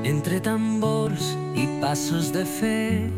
Entre tambors y pasos de fe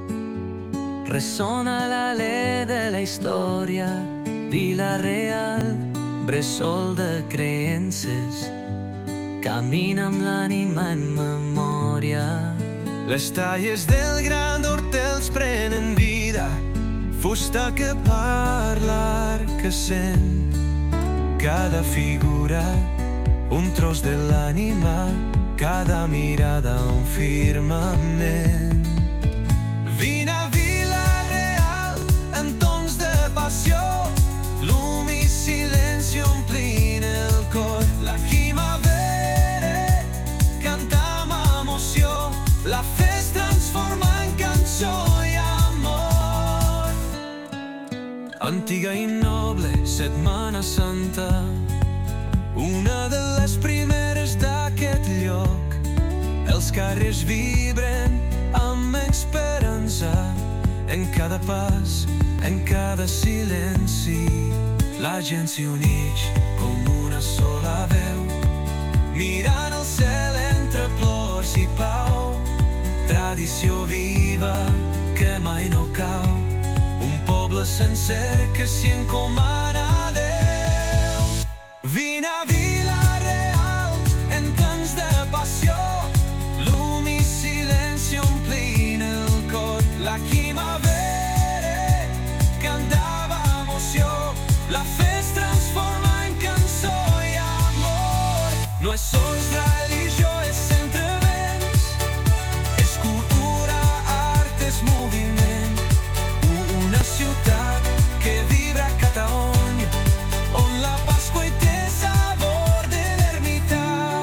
resona l'alè de la història. Vila Real, bressol de creences, camina amb l'ànima en memòria. Les talles del gran hortels prenen vida, fusta que parla, que sent. Cada figura, un tros de l'ànima, cada mirada un firmament. Vine a Vila Real en tons de passió, llum i silenci omplint el cor. La primavera canta amb emoció, la fe es transforma en cançó i amor. Antiga i noble Setmana Santa, una de les primeres d'aquest lloc. Els carrers vibren amb esperança, en cada pas, en cada silenci. La gent s'hi uneix com una sola veu, mirant el cel entre plors i pau. Tradició viva que mai no cau, un poble sencer que s'hi encomana a Déu. Vine a Vila Real en temps de passió, llum i silenci omplint el cor. La primavera cantava emoció, la fe es transforma en cançó i amor. No és sols religió, és entre vents, és cultura, art, és moviment. Una ciutat que vibra a Catalunya, on la Pasqua hi té sabor de l'ermità.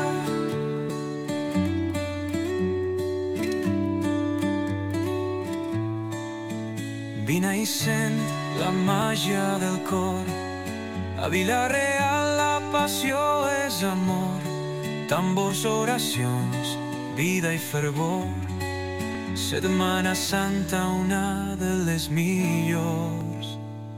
Vine i sent la màgia del cor. A Vila Real la passió és amor, tambors, oracions, vida i fervor. Setmana Santa, una de les millors.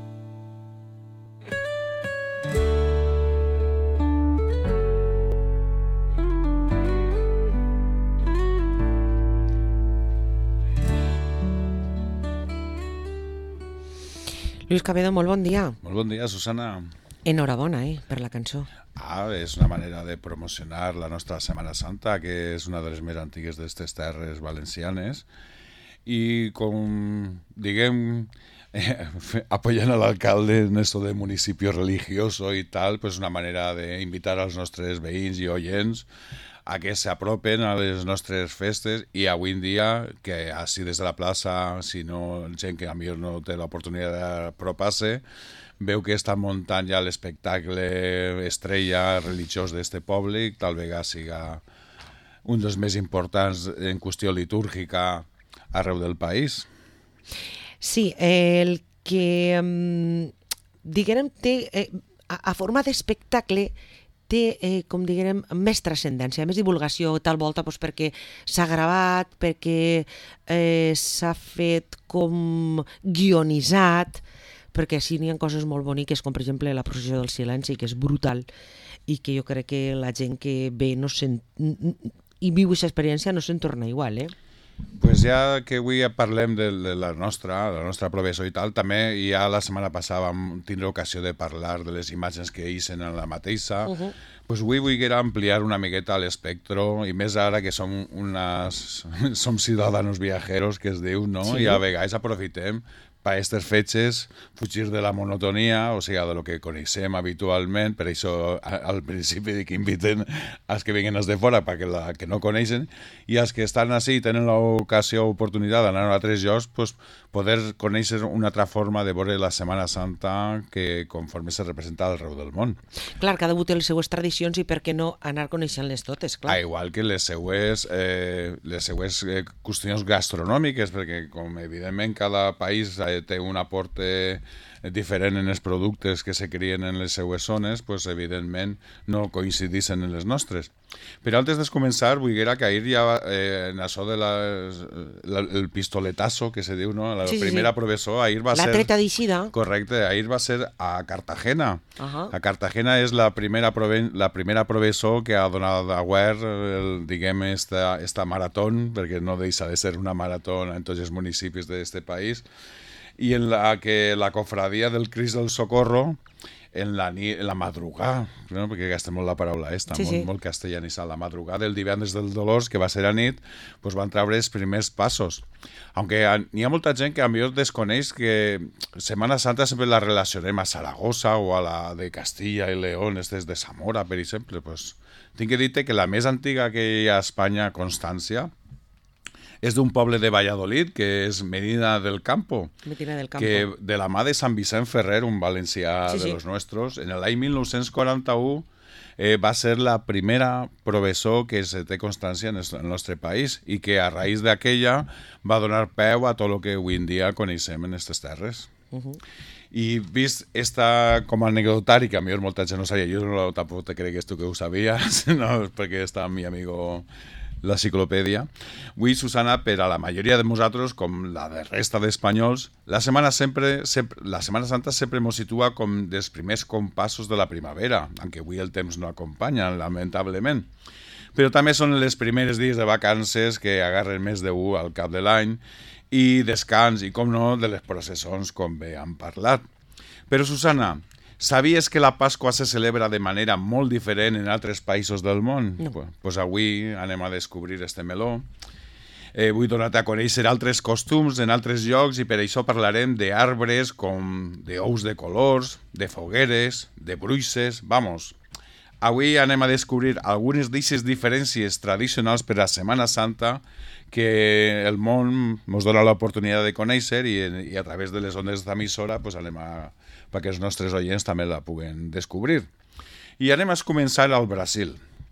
Lluís Cabedo, molt bon dia. Molt bon dia, Susana. Enhorabona, per la cançó. És una manera de promocionar la nostra Setmana Santa, que és una de les més antigues d'aquestes terres valencianes. I com, diguem, apoyant a l'alcalde en esto de municipio religioso i tal, pues una manera d'invitar als nostres veïns i oients a que s'apropen a les nostres festes. I avui en dia, que així des de la plaça, si no, gent que potser no té l'oportunitat d'apropar-se, veu que està muntant ja l'espectacle estrella religiós d'este poble, i tal vegada siga un dels més importants en qüestió litúrgica arreu del país. Sí, el que, diguem, té, a forma d'espectacle, té, com diguem, més transcendència, més divulgació, tal volta, doncs, perquè s'ha gravat, perquè s'ha fet com guionitzat, perquè així n'hi ha coses molt boniques, com per exemple la processió del silenci, que és brutal, i que jo crec que la gent que ve i viu aquesta experiència no se'n torna igual, Pues ja que avui parlem de la nostra professor i tal, també ja la setmana passada vam tindre ocasió de parlar de les imatges que eixen en la mateixa. Pues avui vull ampliar una miqueta l'espectro, i més ara que som ciutadans viajeros, que es diu, no? Sí. I a vegades aprofitem per aquestes fetges fugir de la monotonia, o sigui, de lo que coneixem habitualment. Per això al principi dic que inviten als que vinguen de fora perquè que no coneixen, i els que estan així i tenen l'ocasió o oportunitat d'anar a altres llocs, pues, poder conèixer una altra forma de veure la Setmana Santa que conforme se representa arreu del món. Clar, cada un té les seues tradicions i per què no anar coneixent-les totes, clar. Igual que les seues qüestions gastronòmiques, perquè com evidentment cada país té un aporte diferent en els productes que se crien en les seues zones, pues, evidentment no coincideixen en les nostres. Però antes de començar, vull que ahir ja en això de el pistoletazo que se diu, no? La primera professor ahir va ser... La treta d'eixida. Correcte, ahir va ser a Cartagena. A Cartagena és la primera professor que ha donat a guard, diguem, esta maratón, perquè no deixa de ser una maratón en tots els municipis d'aquest país, i en la que la cofradia del Crist del Socorro en la madrugada, no? Perquè gastem molt la paraula molt castellanitzada, la madrugada del divendres del Dolors, que va ser a nit, pues van treure els primers passos. Aunque n'hi ha molta gent que a millor desconeix que Setmana Santa sempre la relacionem a Saragossa o a la de Castilla i León, de Zamora, per exemple. Pues, tinc que dir-te que la més antiga que hi ha a Espanya, Constància, és d'un poble de Valladolid, que és Medina del Campo, que de la mà de Sant Vicent Ferrer, un valencià de los nuestros, en l'any 1941 va ser la primera professor que se té constància en el nostre país i que a raïs d'aquella va donar peu a tot el que avui en dia coneixem en aquestes terres. I vist esta com a anecdotari, que a mi molta gent no sabia, jo no tampoc te crec que tu que ho sabies, no, perquè està mi amigo la enciclopèdia. Avui, Susana, per a la majoria de nosaltres, com la de resta d'espanyols, la Setmana Santa sempre ens situa com dels primers compassos de la primavera, aunque avui el temps no acompanya, lamentablement. Però també són els primers dies de vacances que agarren més d'1 al cap de l'any i descans, i com no, de les processons, com bé han parlat. Però, Susana, sabies que la Pasqua se celebra de manera molt diferent en altres països del món? No. Pues avui anem a descobrir este meló. Vull donar-te a conèixer altres costums en altres llocs i per això parlarem d'arbres com d'ous de colors, de fogueres, de bruixes, vamos. Avui anem a descobrir algunes d'aquestes diferències tradicionals per a Setmana Santa que el món ens dona l'oportunitat de conèixer i a través de les ondes d'emissora pues anem a perquè els nostres oients també la puguen descobrir. I anem a començar al Brasil.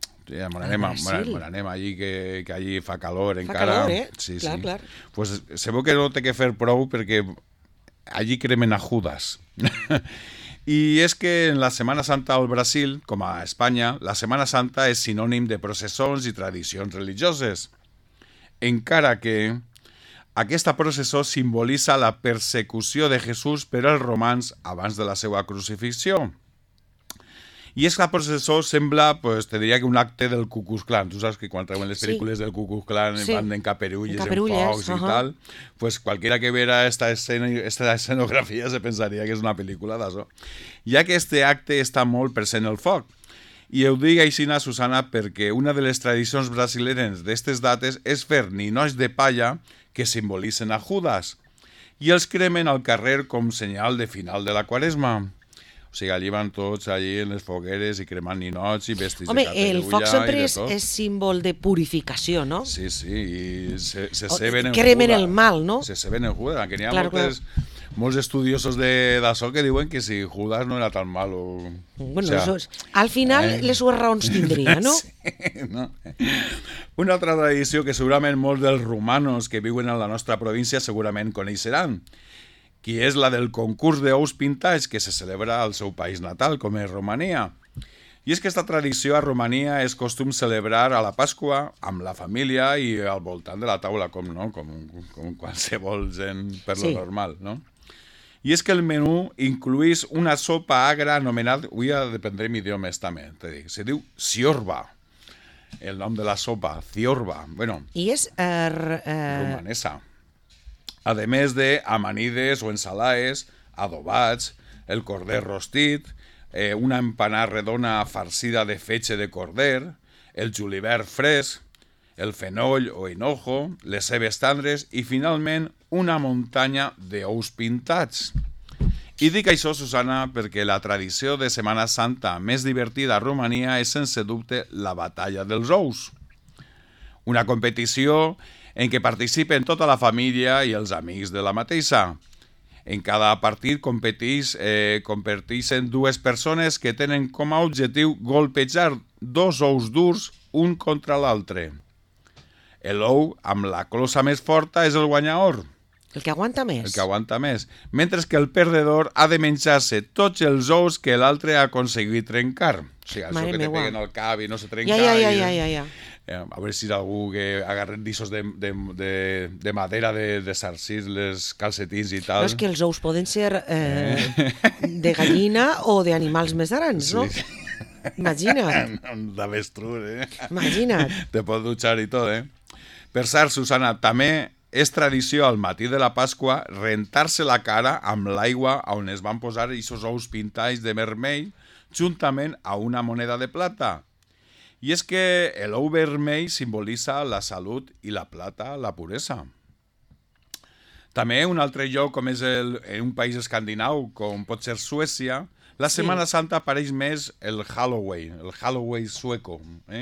Anem allí, que allí fa calor encara. Fa calor, Sí, clar. Pues sabeu que no té que fer prou perquè allí cremen a Judas. I és que en la Setmana Santa al Brasil, com a Espanya, la Setmana Santa és sinònim de processons i tradicions religioses. Encara que aquesta processó simbolitza la persecució de Jesús per als romans abans de la seva crucifixió. I és que la processó sembla, pues, te diria que un acte del Ku Klux Klan. Tu saps que quan treuen les pel·lícules del Ku Klux Klan van en caperulles, en focs i tal. Pues cualquiera que viera esta escenografia se pensaria que és una pel·lícula d'això. Ja que este acte està molt present el foc. I ho dic així, Susana, perquè una de les tradicions brasileres d'aquestes dates és fer ninots de palla que simbolitzen a Judas i els cremen al carrer com senyal de final de la Quaresma. O sigui, allí van tots allí en les fogueres i cremant ninots i vestits de caperulla. El foc sempre és símbol de purificació, no? Sí, i se ceben en Judas. Cremen el mal, no? Se ceben en Judas, que n'hi ha molts estudiosos d'això que diuen que si Judas no era tan malo. Bueno, al final les sues raons tindria, no? Sí, no? Una altra tradició que segurament molts dels romanos que viuen a la nostra província segurament coneixeran, que és la del concurs d'ous pintats que se celebra al seu país natal, com és Romania. I és que aquesta tradició a Romania és costum celebrar a la Pasqua amb la família i al voltant de la taula, com qualsevol gent per lo normal, no? I és que el menú incluís una sopa agra anomenada, avui dependrem idiomes també, te dic, se diu ciorba. El nom de la sopa, ciorba. Bueno, i és romanesa. A més de amanides o ensalaes, adobats, el corder rostit, una empanada redona farcida de fetge de corder, el julivert fresc, el fenoll o hinojo, les cebes tendres i, finalment, una muntanya d'ous pintats. I dic això, Susana, perquè la tradició de Setmana Santa més divertida a Romania és, sense dubte, la batalla dels ous. Una competició en què participen tota la família i els amics de la mateixa. En cada partit competeixen dues persones que tenen com a objectiu golpejar dos ous durs un contra l'altre. L'ou amb la closa més forta és el guanyador. El que aguanta més. El que aguanta més. Mentre que el perdedor ha de menjar-se tots els ous que l'altre ha aconseguit trencar. O sigui, això que te peguen al cap i no se trenca. Ja. A veure si algú que agarren dissos de madera de sarcís, les calcetins i tal. No, és que els ous poden ser de gallina o d'animals més grans, no? Sí. Imagina't. D'avestruz, Imagina't. Te pots dutxar i tot, Per cert, Susana, també és tradició al matí de la Pasqua rentar-se la cara amb l'aigua on es van posar aquests ous pintats de vermell juntament a una moneda de plata. I és que l'ou vermell simbolitza la salut i la plata, la puresa. També un altre lloc, com és en un país escandinau, com pot ser Suècia, la Setmana Santa apareix més el Halloween sueco.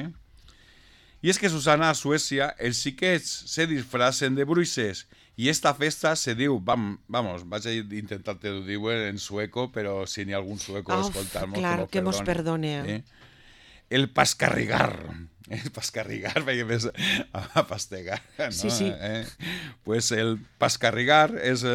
I és que, Susana, a Suècia els xiquets se disfracen de bruixes i esta festa se diu, vamos, vaig a intentar-te ho dir en sueco, però si n'hi ha algun sueco escoltant-nos, claro, que mos perdone. El pascarrigar. El pascarrigar, veia més a pastegar, no? Sí. Pues el pascarrigar és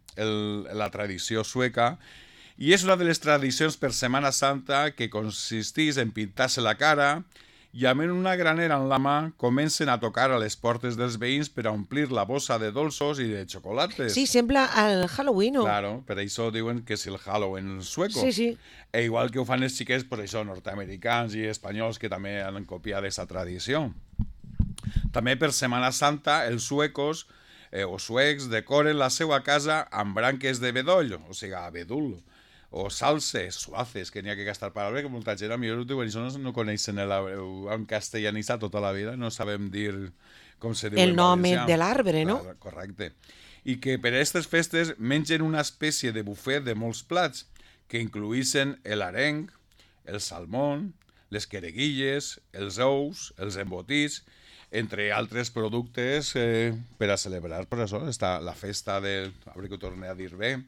la tradició sueca i és una de les tradicions per Setmana Santa que consisteix en pintar-se la cara i amb una granera en la mà comencen a tocar a les portes dels veïns per a omplir la bossa de dolços i de xocolates. Sí, sembla el Halloween, no? Claro, per això diuen que és el Halloween sueco. Sí. E igual que ho fan els xiquets, per això, nord-americans i espanyols que també han copiat aquesta tradició. També per Setmana Santa, els suecos o suecs decoren la seva casa amb branques de bedoll, o sigui, abedul, o salses, suaces, que n'hi ha que gastar paraula, que molta gent a millor ho diuen, això no coneixen en castellanitzat tota la vida, no sabem dir com se diu el nom de l'arbre, no? Correcte. I que per a aquestes festes mengen una espècie de bufet de molts plats, que incluïssin l'arenc, el salmón, les quereguilles, els ous, els embotits, entre altres productes per a celebrar, per això, està la festa de, a veure que ho torne a dir bé,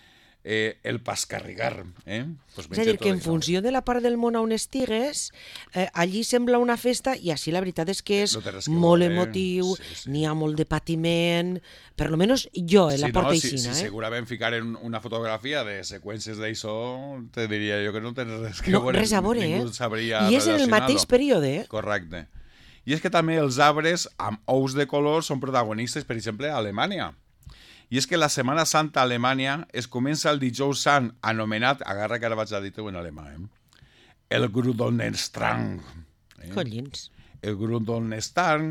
el pascarrigar. Pues és a dir, que en funció de la part del món on estigues, allí sembla una festa i així la veritat és que és molt emotiu, n'hi ha molt de patiment, per lo menos jo la porto aixina. Si segurament ficar en una fotografia de seqüències d'això, te diria jo que no tens res que veure. Res a veure, ningú sabria I és en el mateix període, Correcte. I és que també els arbres amb ous de color són protagonistes, per exemple, a Alemanya. I és que la Setmana Santa a Alemanya es comença el dijous sant, anomenat, agarra que ara vaig a dir-ho en alemà, el Gründonnerstag. Collins. El Gründonnerstag.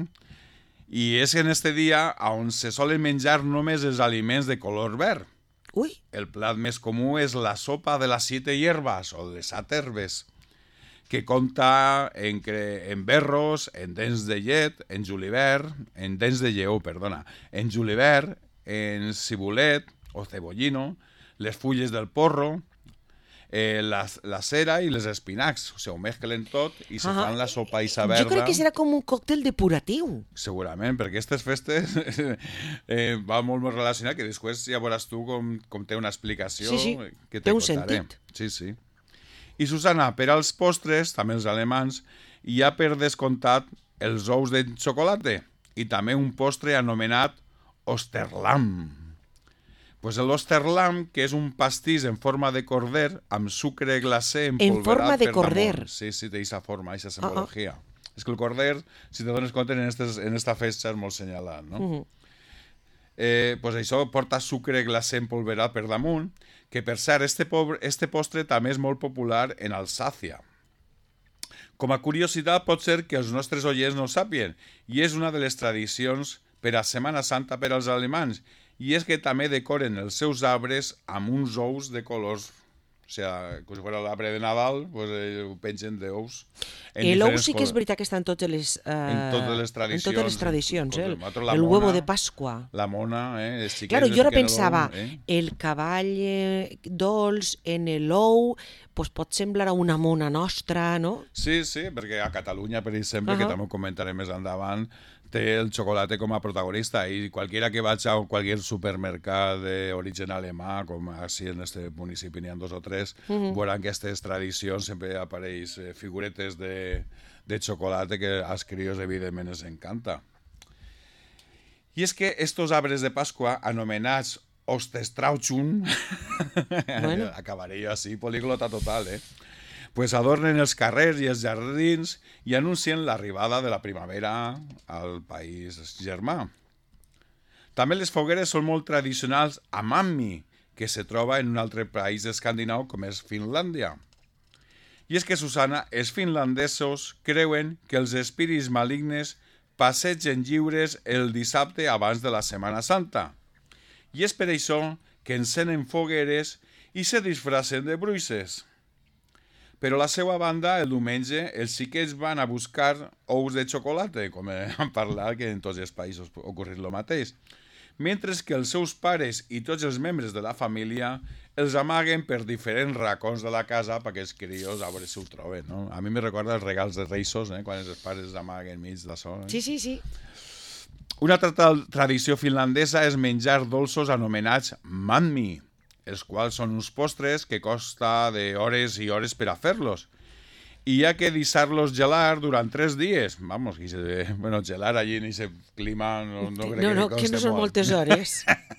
I és en este dia on se solen menjar només els aliments de color verd. Ui. El plat més comú és la sopa de les 7 hierbas, o de 7 herbes, que compta en berros, en dents de llet, en julivert, en dents de lleó, perdona, en julivert, en cibulet o cebollino, les fulles del porro, la cera i les espinacs. O sigui, ho mesclen tot i se fan la sopa ixa verda. Jo crec que serà com un còctel depuratiu. Segurament, perquè aquestes festes va molt més relacionat, que després ja veuràs tu com té una explicació. Sí, que té un sentit. Sí. I Susana, per als postres, també els alemans, hi ha per descomptat els ous de xocolata i també un postre anomenat Osterlam. Pues l'Osterlam, que és un pastís en forma de corder amb sucre glacé empolverat en forma de corder. Sí, té aquesta forma, aquesta simbologia. És que el corder, si te dones compte, en esta festa és molt senyalat, no? Pues això porta sucre glacé empolverat per damunt, que per cert, este postre també és molt popular en Alsàcia. Com a curiositat, pot ser que els nostres oients no ho sàpien, i és una de les tradicions per a Setmana Santa per als alemans, i és que també decoren els seus arbres amb uns ous de colors, o sigui, com si fos l'arbre de Nadal, pues, ho pengen d'ous. L'ou sí que és veritat que està en totes les tradicions. En totes les tradicions, el huevo de Pasqua. La mona, Claro, jo ara pensava, el cavall dolç en l'ou, pues pot semblar una mona nostra, no? Sí, perquè a Catalunya, per exemple, que també ho comentaré més endavant, té el xocolate com a protagonista i qualquiera que vagi a qualsevol supermercat d'origen alemà, com així en este municipi n'hi ha 2 o 3, veuran que aquestes tradicions sempre apareix figuretes de xocolate que als crios evidentment els encanta. I és que estos arbres de Pasqua, anomenats Ostestrauchun, Bueno. acabaré jo així, políglota total, pues adornen els carrers i els jardins i anuncien l'arribada de la primavera al país germà. També les fogueres són molt tradicionals a Mammi, que se troba en un altre país escandinau com és Finlàndia. I és que, Susana, els finlandesos creuen que els espíris malignes passegen lliures el dissabte abans de la Setmana Santa. I és per això que encenen fogueres i se disfracen de bruixes. Però a la seva banda, el diumenge, els xiquets van a buscar ous de xocolata, com hem parlat, que en tots els països ha ocorrit el mateix, mentre que els seus pares i tots els membres de la família els amaguen per diferents racons de la casa perquè els crios a veure si ho troben. No? A mi me recorda els regals de Reis, quan els pares amaguen mig d'això. Sí. Una altra tradició finlandesa és menjar dolços anomenats manmi, els quals són uns postres que costa de hores i hores per a fer-los. I hi ha que deixar-los gelar durant 3 dies. Vamos, gelar allí en aquest clima no crec que costi que no són molt. moltes hores.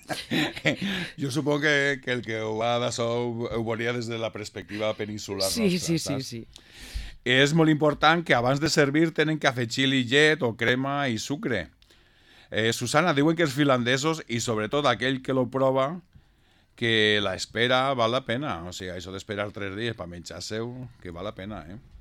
Jo supongo que el que ho va d'això ho veuria des de la perspectiva peninsular nostra. Sí. És molt important que abans de servir tenen que afegir-li llet o crema i sucre. Susana, diuen que els finlandesos, i sobretot aquell que lo prova, que la espera val la pena. O sigui, això d'esperar 3 dies per menjar seu, que val la pena,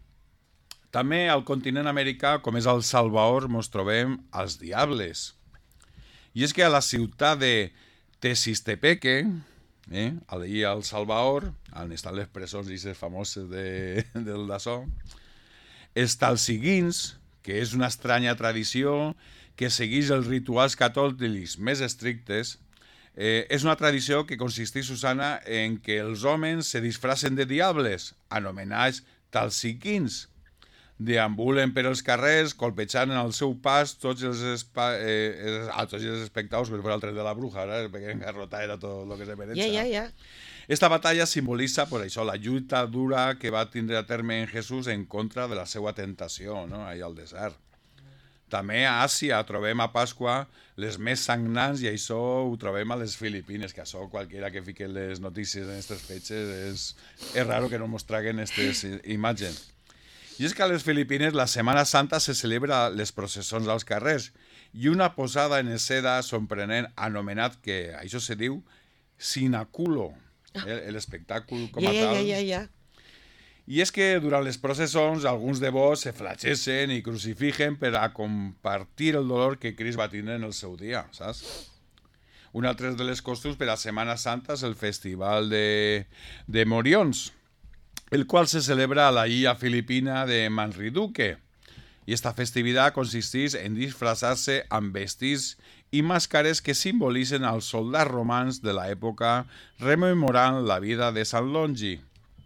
També al continent americà, com és el Salvador, ens trobem els diables. I és que a la ciutat de Texistepeque, allí al Salvador, on estan les presons i les famoses del daçó, els talsiguins, que és una estranya tradició que segueix els rituals catòlics més estrictes, és una tradició que consisteix, Susana, en que els homes se disfracen de diables, anomenats talsiguins. Deambulen per els carrers, colpejant en el seu pas tots els espectadors, per al tren de la bruja, perquè engarrotar era tot el que se mereixia. Ja. Esta batalla simbolitza, per això, la lluita dura que va tindre a terme en Jesús en contra de la seva tentació, no? Allà al desert. També a Àsia trobem a Pasqua les més sagnants i això ho trobem a les Filipines, que això qualquiera que fique les notícies en aquestes fetges és raro que no mos traguen aquestes imatges. I és que a les Filipines la Setmana Santa se celebra les processons als carrers i una posada en escena sorprenent anomenat, que això se diu sinaculo, l'espectacle com a tal. Ja. I és que durant les processons alguns devots se flageixen i crucifiquen per a compartir el dolor que Crist va tindre en el seu dia, saps? Un altre de les costums per a Setmana Santa és el festival de Morions, el qual se celebra a la illa filipina de Manriduque. I esta festivitat consisteix en disfressar-se amb vestits i màscares que simbolitzen els soldats romans de l'època, rememorant la vida de Sant Longi.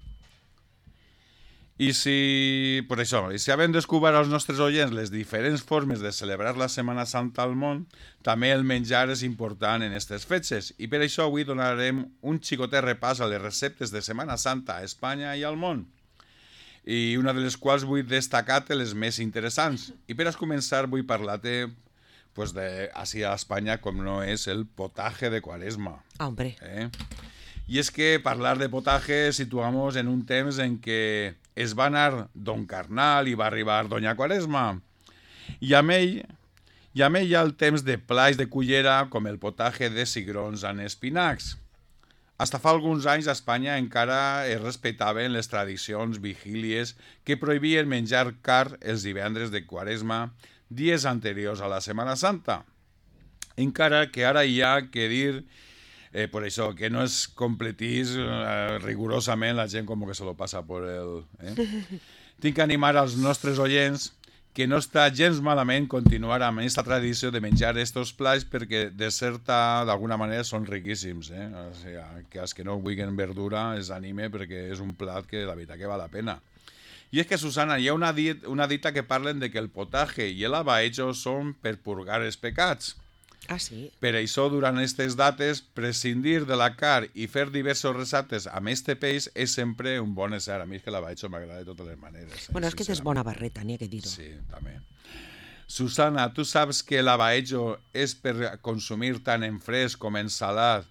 I si havem descobert als nostres oients les diferents formes de celebrar la Setmana Santa al món, també el menjar és important en aquestes fetges. I per això avui donarem un xicotet repàs a les receptes de Setmana Santa a Espanya i al món. I una de les quals vull destacar-te les més interessants. I per a començar vull parlar-te d'ací a Espanya, com no és el potaje de Quaresma. Hombre. I és que parlar de potaje situamos en un temps en què es va anar Don Carnal i va arribar Doña Quaresma. I amb ell hi ha el temps de plats de cullera com el potaje de cigrons amb espinacs. Hasta fa alguns anys a Espanya encara es respectaven les tradicions vigílies que prohibien menjar carn els divendres de Quaresma, dies anteriors a la Setmana Santa. Encara que ara hi ha que dir per això, que no es completís rigorosament, la gent com que se lo passa per el... Tinc que animar als nostres oients que no està gens malament continuar amb aquesta tradició de menjar estos plats perquè de certa, d'alguna manera, són riquíssims. O sigui, que els que no vulguin verdura els anime perquè és un plat que la veritat que val la pena. I és que, Susana, hi ha una dita que parlen de que el potaje i el abaejo són per purgar els pecats. Ah, sí? Per això, durant aquestes dates, prescindir de la carn i fer diversos receptes amb este peix és sempre un bon encert. A mi és que l'abaejo m'agrada de totes les maneres. Bueno, és que és bona barreta, n'hi ha que dir-ho. Sí, també. Susana, tu saps que l'abaejo és per consumir tant en fresc com en salat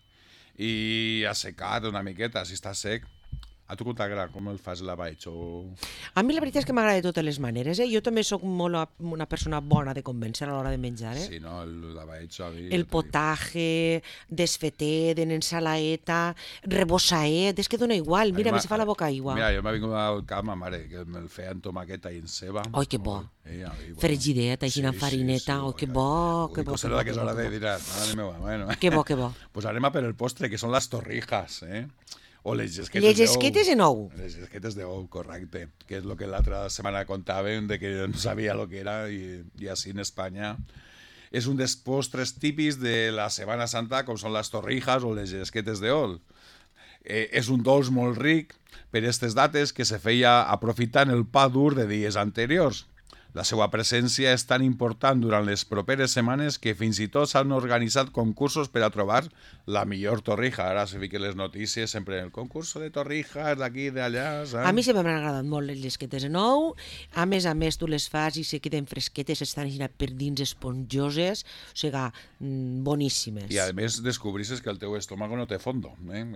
i assecat una miqueta, si està sec. A tu t'agrada com el fas l'abaejo? A mi la veritat és que m'agrada de totes les maneres. Jo també sóc molt una persona bona de convèncer a l'hora de menjar. Sí, no? L'abaejo a mi... El potaje, desfetet, en ensalaeta, rebosaet, és que dona igual. Mira, me se fa la boca aigua. Mira, jo m'ha vingut al cap, ma mare, que me'l feia amb tomaqueta i en ceba. Ai, que bo. Fregideta, així amb farineta. Ai, que bo, que bo. Pues serà que és hora de diràs. Bueno. Que bo, que bo. Pues anem a per el postre, que són les torrijas, o les llesquetes Les llesquetes en ou. Les llesquetes d'ou, correcte. Que és el que l'altra setmana contàvem, de que no sabia el que era, i així en Espanya. És un dels postres típics de la Setmana Santa, com són les torrijas o les llesquetes d'ou. És un dolç molt ric per aquestes dates que se feia aprofitant el pa dur de dies anteriors. La seva presència és tan important durant les properes setmanes que fins i tot s'han organitzat concursos per a trobar la millor torrija. Ara se fiquen les notícies sempre el concurso de torrijas d'aquí, d'allà... A mi sempre m'han agradat molt les llesquetes en ou. A més, tu les fas i se queden fresquetes, estan per dins esponjoses, o sigui, boníssimes. I a més descobrisses que el teu estómago no té fondo.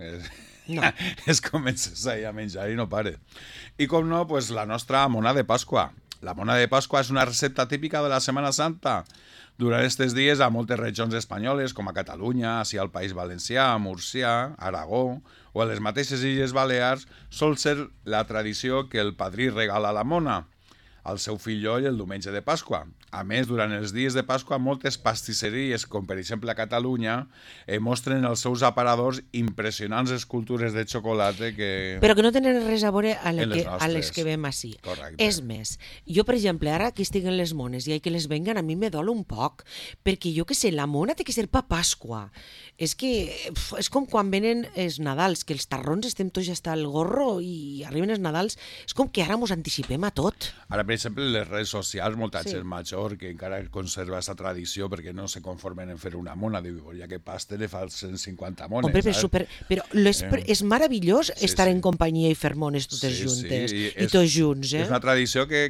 No. Es comences a menjar i no pare. I com no, pues, la nostra mona de Pasqua. La mona de Pasqua és una recepta típica de la Setmana Santa. Durant aquests dies, a moltes regions espanyoles, com a Catalunya, així al País Valencià, Múrcia, Aragó o a les mateixes Illes Balears, sol ser la tradició que el padrí regala la mona al seu fill el diumenge de Pasqua. A més, durant els dies de Pasqua, moltes pastisseries, com per exemple a Catalunya, mostren els seus aparadors impressionants escultures de xocolata que... Però que no tenen res a veure a les que veiem així. Correcte. És més, jo, per exemple, ara que estiguen les mones i que les venguen, a mi me dol un poc, perquè jo que sé, la mona té que ser pa Pasqua. És que és com quan venen els Nadals, que els tarrons estem tots ja hasta el gorro i arriben els Nadals, és com que ara mos anticipem a tot. Ara, per exemple, les redes socials, molta gent major que encara conserva aquesta tradició perquè no se conformen en fer una mona, diu, ja que paste le fa 150 mones. Home, però és meravellós estar en companyia i fer mones totes juntes, i tots junts. És una tradició que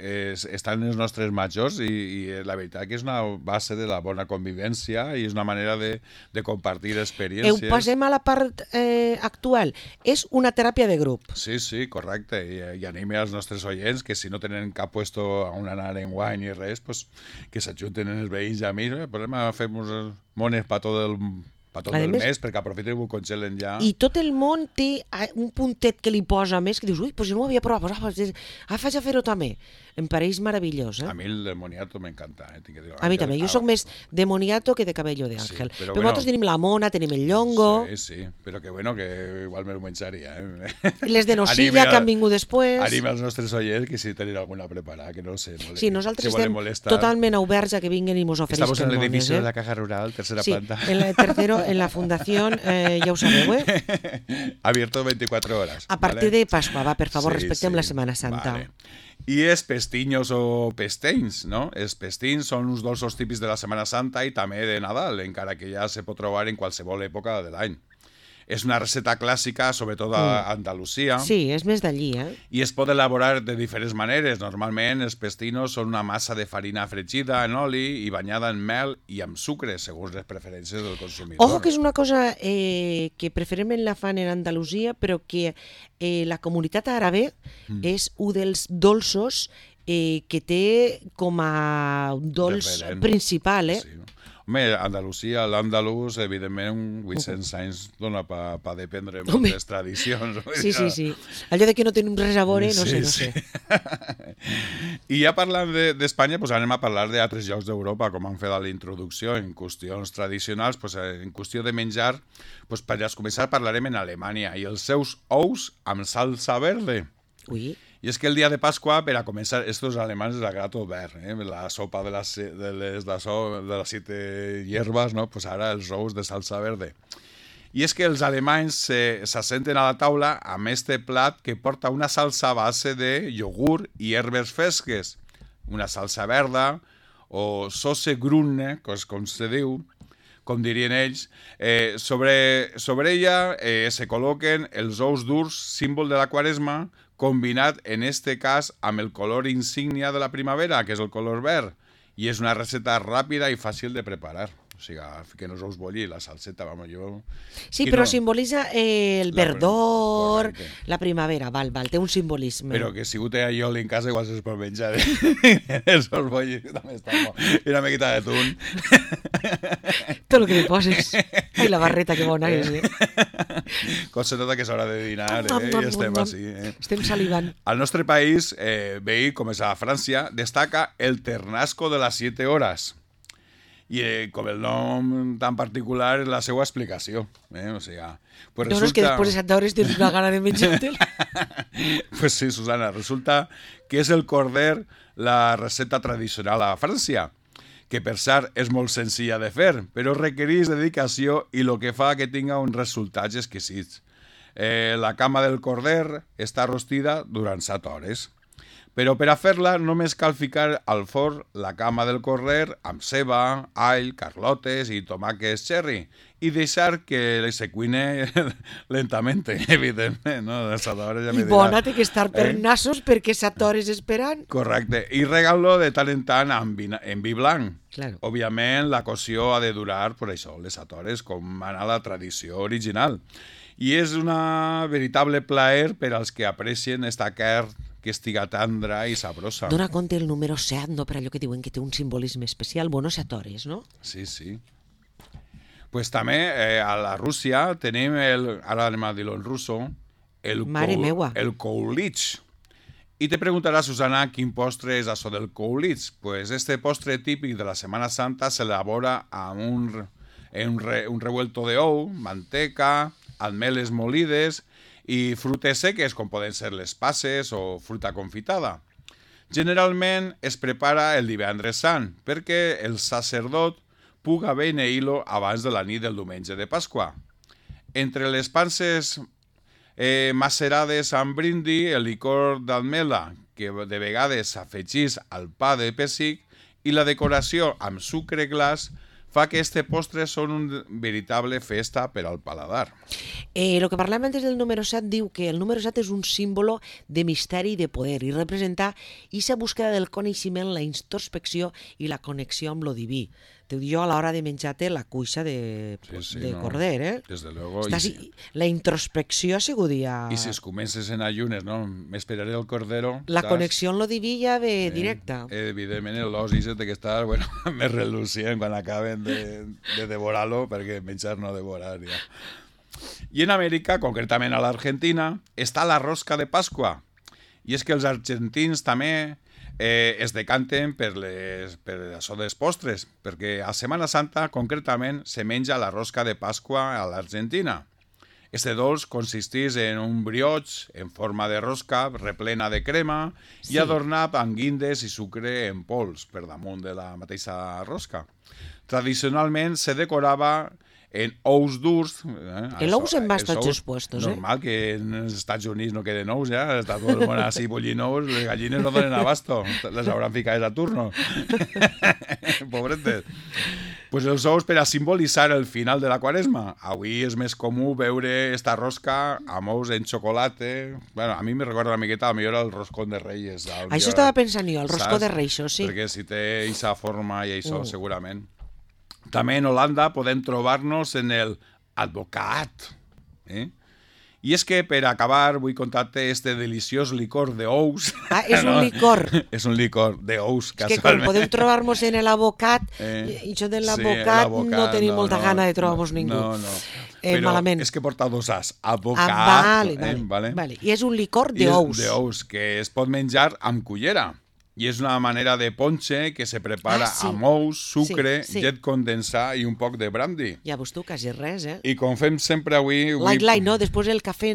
està en els nostres majors i la veritat que és una base de la bona convivència i és una manera de compartir experiències. Passem a la part actual. És una teràpia de grup. Sí, correcte. I anime als nostres oients que si no tenen cap puesto on anar en guany i res, pues, que s'ajunten els veïns i amics, podem fer mones per tot el mes, perquè aprofiten i ho congelen ja. I tot el món té un puntet que li posa més, que dius, ui, pues jo no ho havia provat, faig a fer-ho també. Em pareix meravellós. A mi el de moniato m'encanta. A mi també, jo soc més de moniato que de cabello de àngel. Però nosaltres tenim la mona, tenim el llongo... Sí, però que bueno, que igual me ho menjaria. Les de nocilla que han vingut després... Anima als nostres oients que si tenen alguna preparada, que no sé. Sí, nosaltres estem totalment oberts a que vinguin i mos oferisquen mones. Estamos en el edificio de la Caja Rural, tercera planta. Sí, en el tercero, en la fundación, ja ho sabeu, Abierto 24 horas. A partir de Pasqua, va, per favor, respectem la Setmana Santa. Vale. I els pestinyos o pesteins, no? Els pestins són uns dolços típics de la Setmana Santa i també de Nadal, encara que ja se pot trobar en qualsevol època de l'any. És una recepta clàssica, sobretot a Andalusia. Sí, és més d'allí, I es pot elaborar de diferents maneres. Normalment els pestinos són una massa de farina fregida en oli i banyada en mel i amb sucre, segons les preferències del consumidor. Ojo que és una cosa que preferentment la fan en Andalusia, però que la comunitat àrabe és un dels dolços que té com a dolç principal, Sí. Home, Andalusia, l'andalús, evidentment, 800 anys dona per dependre moltes tradicions. Sí. Allò de que no tenim res a veure, no sé. I ja parlant d'Espanya, anem a parlar d'altres llocs d'Europa, com han fet a la introducció, en qüestions tradicionals, en qüestió de menjar, per ja començar parlarem en Alemanya i els seus ous amb salsa verde. Ui. I és que el dia de Pasqua, per a començar, estos alemans les agrada tot verd, la sopa de les 7 hierbas, no? Pues ara els ous de salsa verde. I és que els alemanys s'assenten a la taula amb este plat que porta una salsa a base de iogurt i herbes fresques, una salsa verda o sauce grune, com se diu, com dirien ells. Sobre ella se col·loquen els ous durs, símbol de la Quaresma, combinat en este cas amb el color insígnia de la primavera, que és el color verd, I és una recepta ràpida i fàcil de preparar. O sigui, fiquen els ous bollir, la salseta, vamos, jo... Sí, però simbolitza el verdor, correcte. la primavera, val, té un simbolisme. Però que si ho té aioli en casa igual se'ls pot menjar. Els ous bollir també estan bons. I una miqueta de tun. Tot el que li poses. Ai, la barreta, que bona és, Com se nota que és hora de dinar, i estem així. Estem salivant. Al nostre país, veí, com és a França, destaca el ternasco de les 7 hores. I com el nom tan particular és la seva explicació. O sigui, pues resulta... No, és que després de 7 hores tens una gana de menjar-te'l. Pues sí, Susana, resulta que és el corder la recepta tradicional a França, que per cert és molt senzilla de fer, però requereix dedicació i el que fa que tinga uns resultats exquisits. La cama del corder està rostida durant 7 hores. Però per a fer-la només cal ficar al forn la cama del corder amb ceba, all, carlotes i tomàquets cherry i deixar que se cuine lentament, evidentment, no? I bona té que estar per nassos perquè 7 hores esperant. Correcte. I regar-lo de tant en tant en vi blanc. Claro. Òbviament, la cocció ha de durar, per això, les 7 hores, com mana la tradició original. I és una veritable plaer per als que aprecien esta carn que estiga tendra i sabrosa. Dóna compte el número 7, no? Per allò que diuen que té un simbolisme especial. Bueno, 7 hores, no? Sí, sí. Pues també a la Rússia tenim ara anem a dir-ho en russo, el koulitx. I te preguntarà, Susana, quin postre és això del koulitx? Pues este postre típic de la Setmana Santa s'elabora amb un revuelto de ou, manteca, ametlles molides i frutes seques, com poden ser les passes o fruita confitada. Generalment es prepara el divendres sant, perquè el sacerdot puga beneir-lo abans de la nit del diumenge de Pasqua. Entre les panses macerades amb brindi, el licor d'almela, que de vegades s'afegeix al pa de pessic, i la decoració amb sucre glaç fa que este postre són una veritable festa per al paladar. El que parlàvem antes del número 7 diu que el número 7 és un símbolo de misteri i de poder i representa aquesta búsqueda del coneixement, la introspecció i la connexió amb lo diví. Te ho dic jo a l'hora de menjar-te la cuixa de corder, Desde luego. La introspecció ha sigut ja... I si es comences en ayunes, no? M'esperaré el cordero. La connexió amb lo diví ja ve directa. Evidentment, l'osi té que estar més relucient quan acaben de devorar-lo, perquè menjar no devorar ja. I en Amèrica, concretament a l'Argentina, està la rosca de Pasqua. I és que els argentins també es decanten per això dels postres, perquè a Setmana Santa, concretament, se menja la rosca de Pasqua a l'Argentina. Este dolç consisteix en un brioche en forma de rosca replena de crema i adornat amb guindes i sucre en pols per damunt de la mateixa rosca. Tradicionalment se decorava en ous durs. L'ous en bastos expuestos, Normal que en els Estats Units no queden ous, ja. Està tot el món així bullint ous, les gallines no donen abasto. Les hauran ficat a turno. Pobretes. Pues els ous per a simbolitzar el final de la Quaresma. Avui és més comú veure esta rosca amb ous en xocolata. Bueno, a mi me recorda una miqueta, a millor el roscón de Reyes. Això estava pensant jo, el roscó de Reis, sí. Perquè si té aquesta forma i això, segurament. També en Holanda podem trobar-nos en el advocat. I és que, per acabar, vull contar-te este deliciós licor d'ous. Ah, és un licor. És un licor d'ous, casualment. És que quan podem trobar-nos en l'avocat, i això de l'avocat no tenim molta gana de trobar-nos ningú. No. Però malament. És que porta dos as. Advocat. Vale. I és un licor d'ous. D'ous, que es pot menjar amb cullera. I és una manera de ponche que se prepara amb ous, sucre, llet condensat i un poc de brandy. Ja veus tu, quasi res, I com fem sempre avui... Light, no? Després el cafè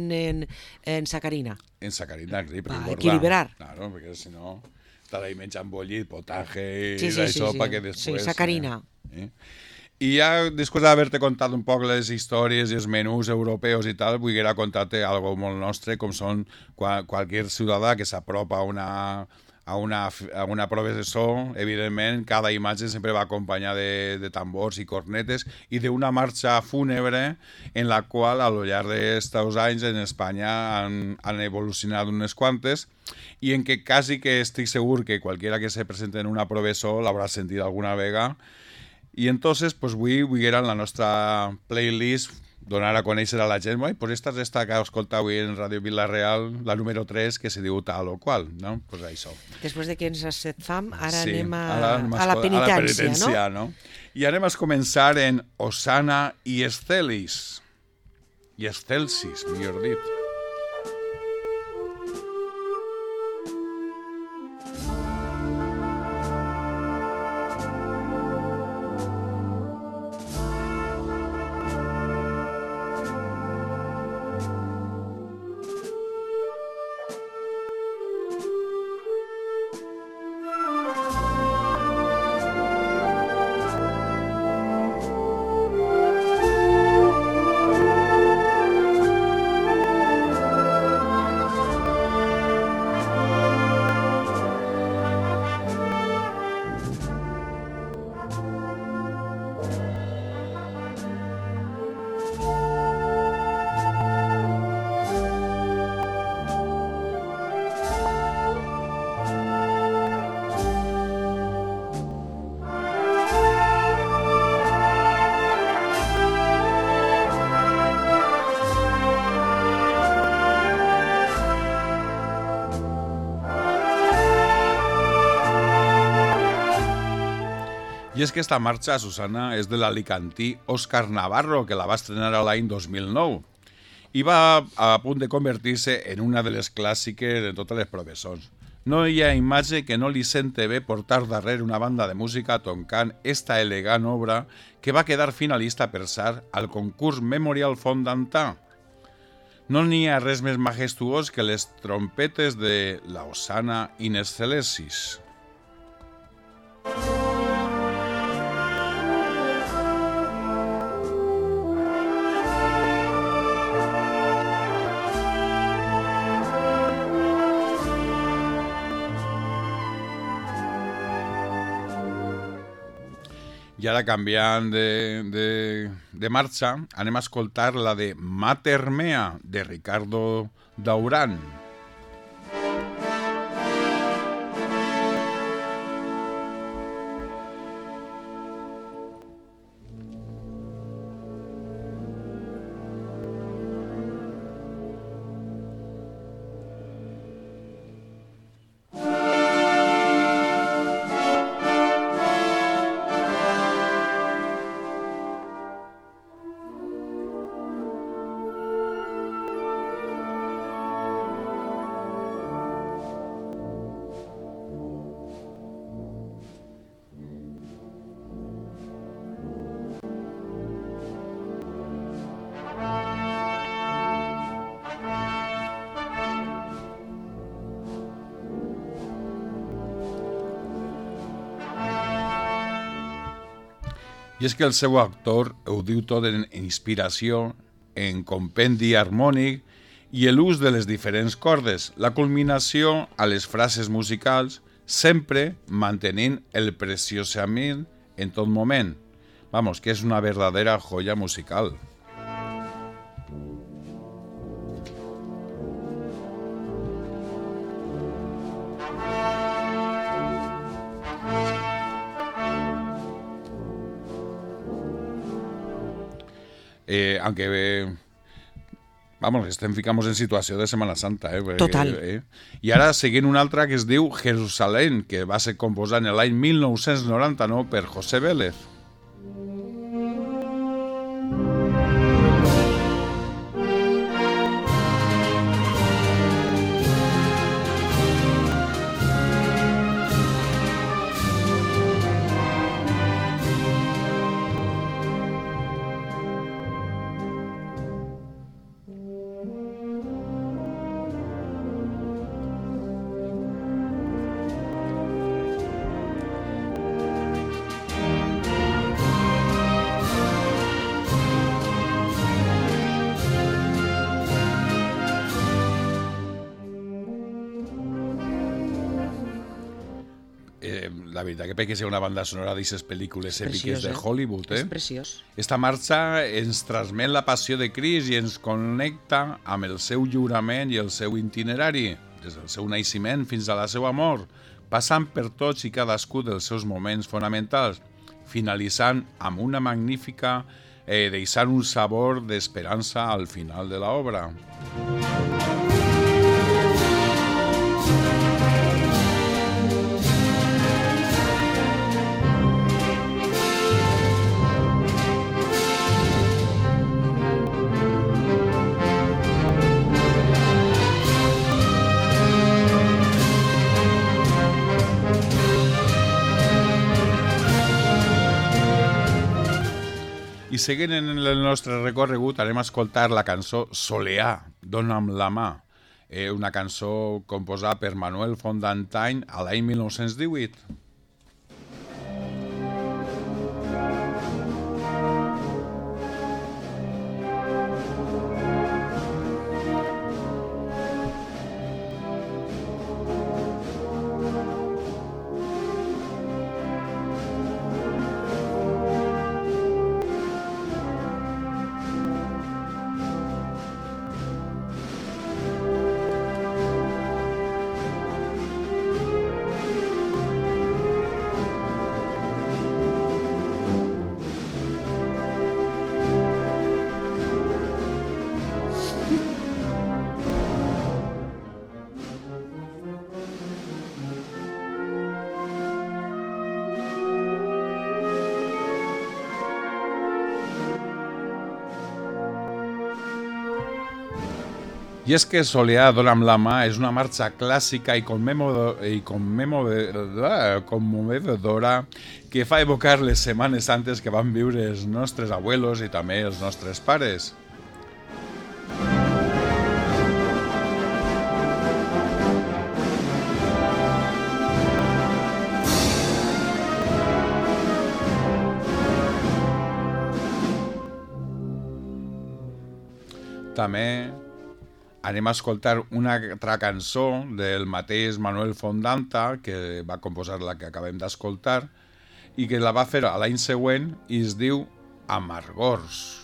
en sacarina. En sacarina, sí, per engordar. Equilibrar. Claro, perquè si no estar ahí menjant bollit, potaje i això perquè després... Sí, sacarina. I ja, després d'haver-te contat un poc les històries i els menús europeus i tal, vull contar-te algo molt nostre, com són qualsevol ciutadà que s'apropa a a una prova de so, evidentment, cada imatge sempre va acompanyar de tambors i cornetes i d'una marxa fúnebre en la qual, a lo llarg d'estos anys, en Espanya han evolucionat unes quantes i en què quasi que estic segur que qualquiera que se presente en una prova de so l'haurà sentit alguna vegada. I entonces, pues, vull era en la nostra playlist donar a conèixer a la gent, pues esta és esta que heu escoltat avui en Ràdio Vila-real, la número 3, que se diu tal o qual, no? Pues això. Després de que ens has fet fam, ara Sí, anem ara a la penitència, no? I anem a començar en Osana i Estelis. I Estelsis, millor dit. I és que esta marxa, Susana, és de l'alicantí Òscar Navarro, que la va estrenar l'any 2009 i va a punt de convertir-se en una de les clàssiques de totes les professors. No hi ha imatge que no li sente bé portar darrere una banda de música toncant esta elegant obra que va quedar finalista per cert al concurs Memorial Font d'Antà. No n'hi ha res més majestuós que les trompetes de la Osana in Excelsis. I ara, canviant de marxa, anem a escoltar la de Mater Mea, de Ricardo Daurán. I és que el seu autor ho diu tot en inspiració, en compendi harmònic i l'ús de les diferents cordes, la culminació a les frases musicals, sempre mantenint el preciosament en tot moment. Vamos, que és una verdadera joia musical. Aunque vamos, estem ficamos en situació de Setmana Santa, perquè, Total. I ara seguint una altra que es diu Jerusalén, que va ser composat en l'any 1999 per José Vélez. la veritat que perquè ser una banda sonora d'aquestes pel·lícules èpiques de preciós, Hollywood, És preciós. Esta marxa ens transmet la passió de Crist i ens connecta amb el seu lliurament i el seu itinerari, des del seu naixement fins a la seva mort, passant per tots i cadascú dels seus moments fonamentals, finalitzant amb una magnífica deixant un sabor d'esperança al final de l'obra. I seguint en el nostre recorregut anem a escoltar la cançó Soleà, Dona'm la mà, una cançó composada per Manuel Fondantany a l'any 1918. I és que Soleà, Dona'm la mà és una marxa clàssica i commovedora que fa evocar les setmanes santes que van viure els nostres abuelos i també els nostres pares. També anem a escoltar una altra cançó del mateix Manuel Fondanta, que va composar la que acabem d'escoltar, i que la va fer l'any següent i es diu Amargors.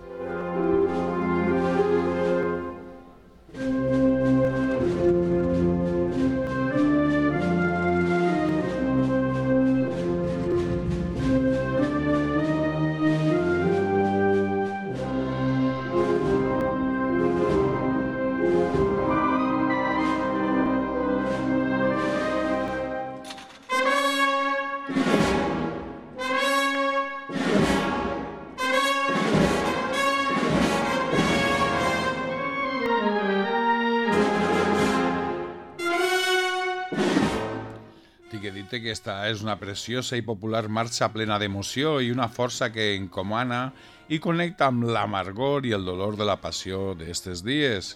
Aquesta és una preciosa i popular marxa plena d'emoció i una força que encomana i connecta amb l'amargor i el dolor de la passió d'estes dies.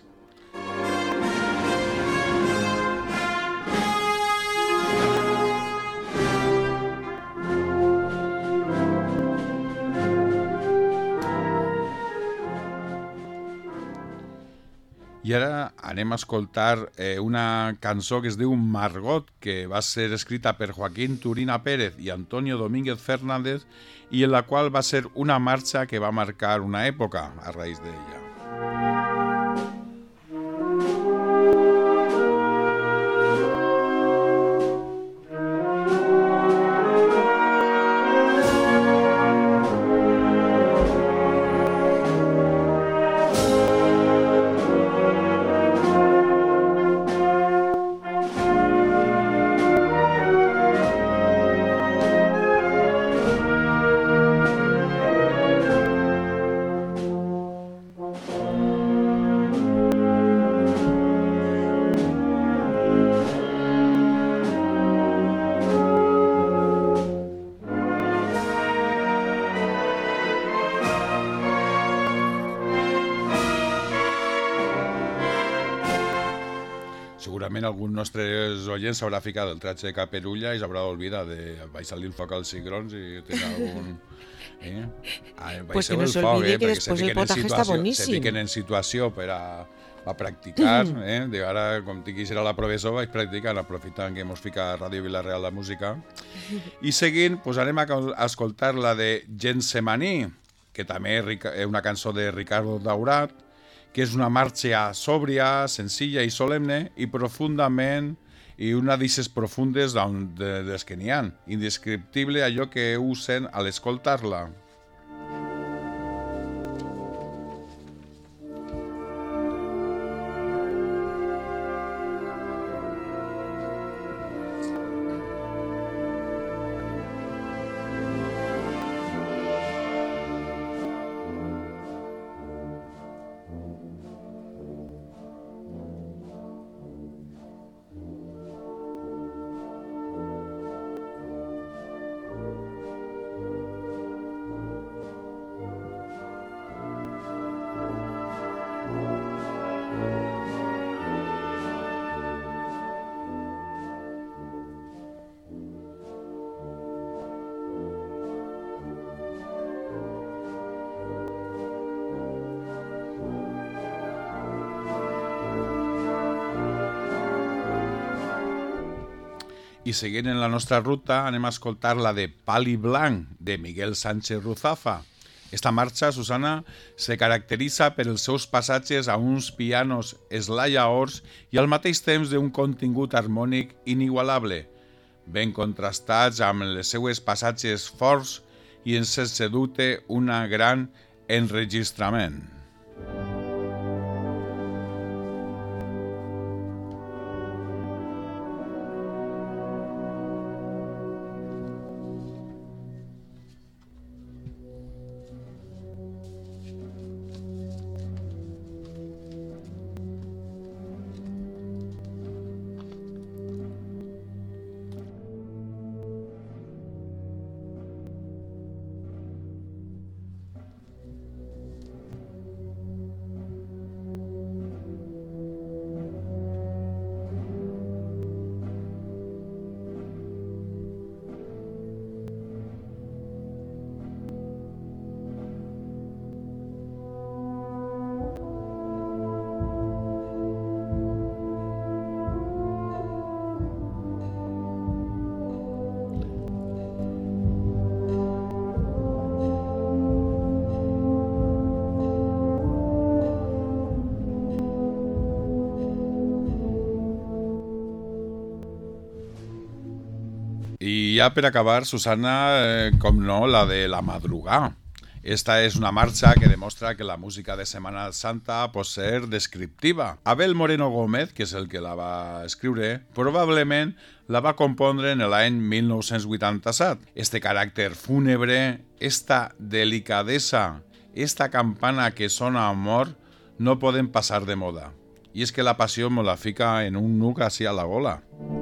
I ara anem a escoltar una cançó que es diu Margot, que va ser escrita per Joaquín Turina Pérez i Antonio Domínguez Fernández i en la qual va ser una marxa que va marcar una època a raïs d'ella. Segurament algun nostres oients s'haurà ficat el tratge de Caperulla i s'haurà oblidat de baixar-li el foc als cigrons i tenir algun... Pues que no s'olvidi que després el potaje està boníssim. Se fiquen en situació per va practicar, de ara, com dic que serà la professor, vaig practicar, aprofitant que mos fica a Ràdio Vila-real la música. I seguint, pues anem a escoltar la de Getsemaní, que també és una cançó de Ricardo Daurat, que és una marxa sòbria, senzilla i solemne i profundament, i una d'eixes profundes des que n'hi ha. Indescriptible allò que ho sent a l'escoltar-la. I seguint en la nostra ruta anem a escoltar la de Pali Blanc, de Miguel Sánchez Ruzafa. Esta marxa, Susana, se caracteritza per els seus passatges a uns pianos esglaiadors i al mateix temps d'un contingut harmònic inigualable, ben contrastats amb les seues passatges forts i en sense dubte un gran enregistrament. I ja per acabar, Susana, com no, la de La Madrugà. Esta és una marxa que demostra que la música de Setmana Santa pot ser descriptiva. Abel Moreno Gómez, que és el que la va escriure, probablement la va compondre en l'any 1987. Este caràcter fúnebre, esta delicadesa, esta campana que sona amor, no poden passar de moda. I és que la passió me la fica en un nuc així a la gola.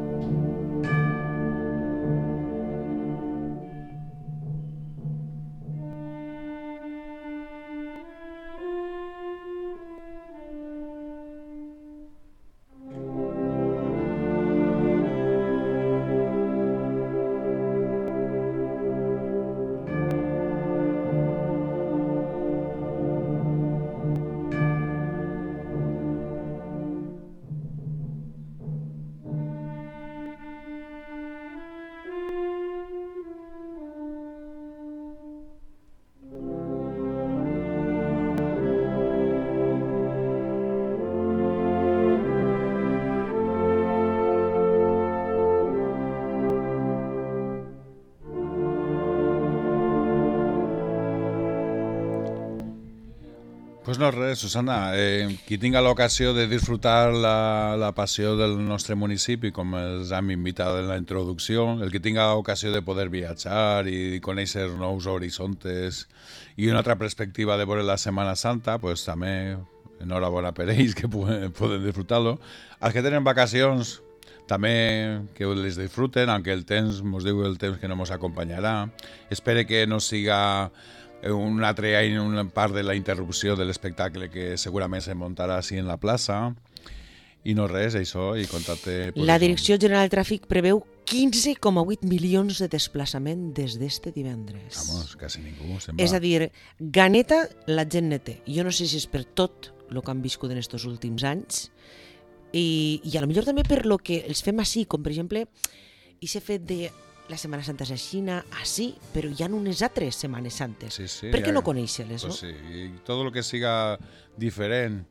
Pues no res, Susana, qui tinga l'ocasió de disfrutar la passió del nostre municipi, com els hem invitat en la introducció, el que tinga l'ocasió de poder viatjar i conèixer nous horizontes i una altra perspectiva de veure la Setmana Santa, pues també enhorabona per ells que poden disfrutar-lo. Els que tenen vacacions, també que les disfruten, aunque el temps, mos diu el temps que no mos acompanyarà. Espero que no siga un altre any, una part de la interrupció de l'espectacle que segurament se muntarà així en la plaça. I no res, això, i contar-te... La Direcció General de Tràfic preveu 15,8 milions de desplaçament des d'este divendres. Vamos, quasi ningú, sembla. És a dir, ganeta la gent ne té. Jo no sé si és per tot el que han viscut en estos últims anys i a lo millor també per lo que els fem així, com per exemple i s'ha fet de la Setmana Santa és aixina, així, però hi ha unes altres Setmanes Santes. Sí, per què no conèixer-les, pues no? sí, y todo lo que siga diferent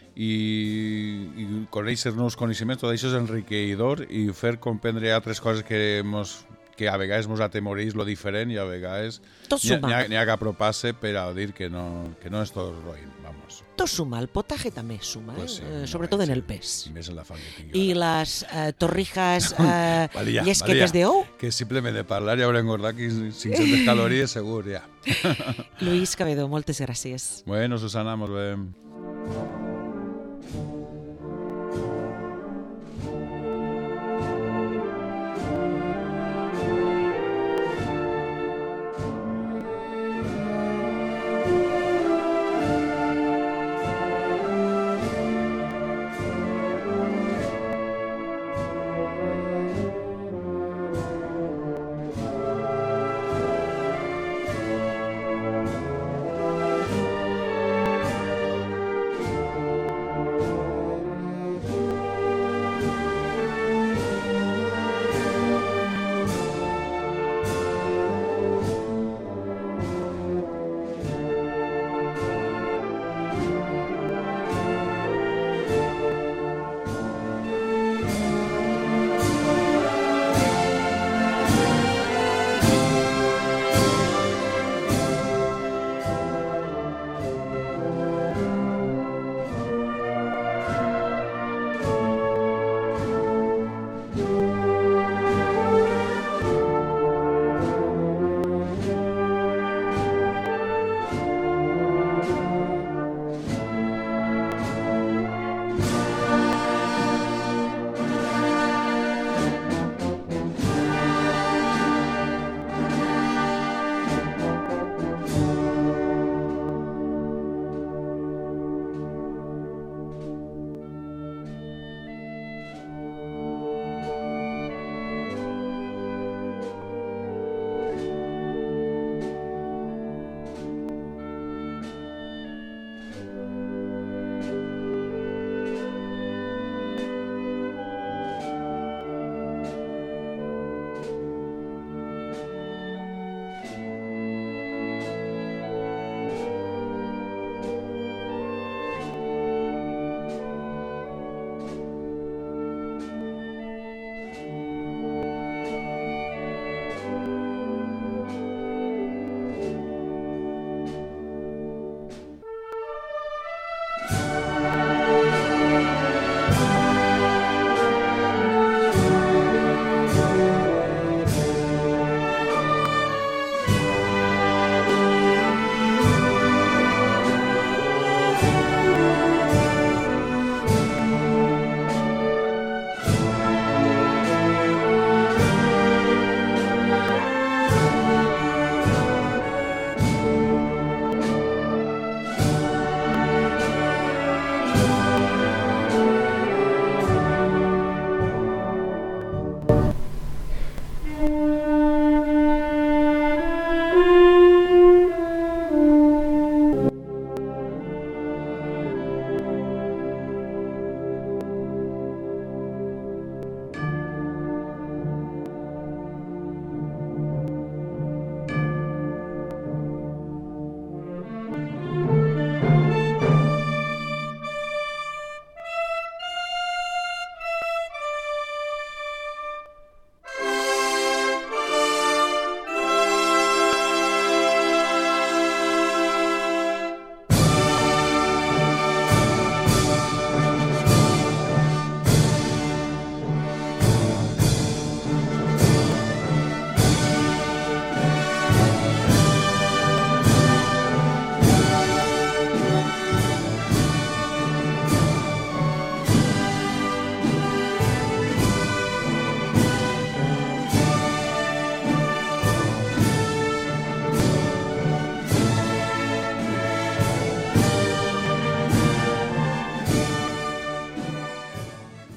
i conèixer nous coneixements, tot això és enriqueïdor i fer comprendre altres coses que a vegades ens atemoreix lo diferent i a vegades Tot suma. n'hi ha que apropar-se per a dir que no és tot roïn, vamos. Tot suma, el potaje també suma, Pues sí, sobretot en sí. el pes. I més en la fam que tinc I ara. les torrijas Valia, llesquetes d'ou. Que simplement de parlar ja hauré engordat 500 calories segur, ja. Luis Cabedo, moltes gràcies. Bueno, Susana, ens veiem.